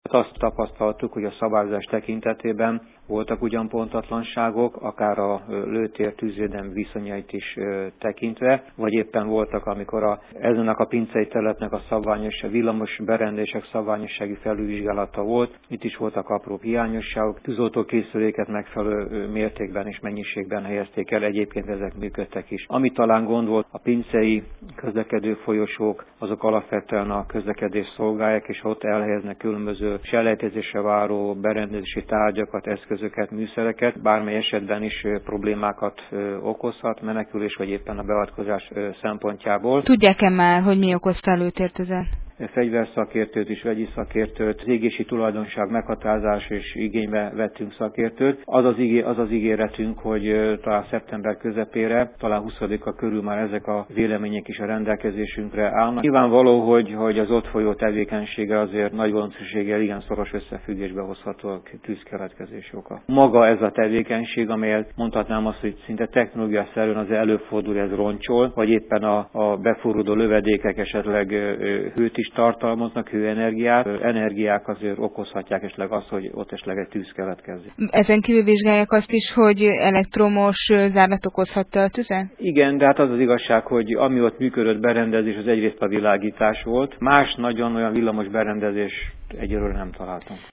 Azt tapasztaltuk, hogy a szabályozás tekintetében voltak ugyan pontatlanságok, akár a lőtér tűzvédelmi viszonyait is tekintve, vagy éppen voltak, amikor ezennek a pincei területnek a villamos berendezések szabványossági felülvizsgálata volt. Itt is voltak apró hiányosságok, tűzoltókészüléket megfelelő mértékben és mennyiségben helyezték el, egyébként ezek működtek is. Ami talán gond volt, a pincei közlekedő folyosók, azok alapvetően a közlekedés szolgálják, és ott elhelyeznek különböző selejtezésre váró berendezési tárgyakat, eszközöket, műszereket, bármely esetben is problémákat okozhat, menekülés vagy éppen a beavatkozás szempontjából. Tudják-e már, hogy mi okozta a lőtértüzet? Fegyverszakértőt és vegyi szakértőt, az égési tulajdonság meghatározás és igénybe vettünk szakértőt. Az az ígéretünk, hogy talán szeptember közepére, talán 20-a körül már ezek a vélemények is a rendelkezésünkre állnak. Nyilvánvaló, hogy az ott folyó tevékenysége azért nagy valószínűséggel igen szoros összefüggésbe hozható a tűzkeletkezés oka. Maga ez a tevékenység, amelyet mondhatnám azt, hogy szinte technológiaszerűen az előfordul, ez roncsol, vagy éppen a beforródó lövedékek esetleg hőt is tartalmaznak, hőenergiát. Energiák azért okozhatják esetleg azt, hogy ott esetleg egy tűz keletkezik. Ezen kívül vizsgálják azt is, hogy elektromos zárlat okozhatta a tüzet? Igen, de hát az az igazság, hogy ami ott működött berendezés, az egyrészt a világítás volt. Más nagyon olyan villamos berendezés egyelőre nem találtam.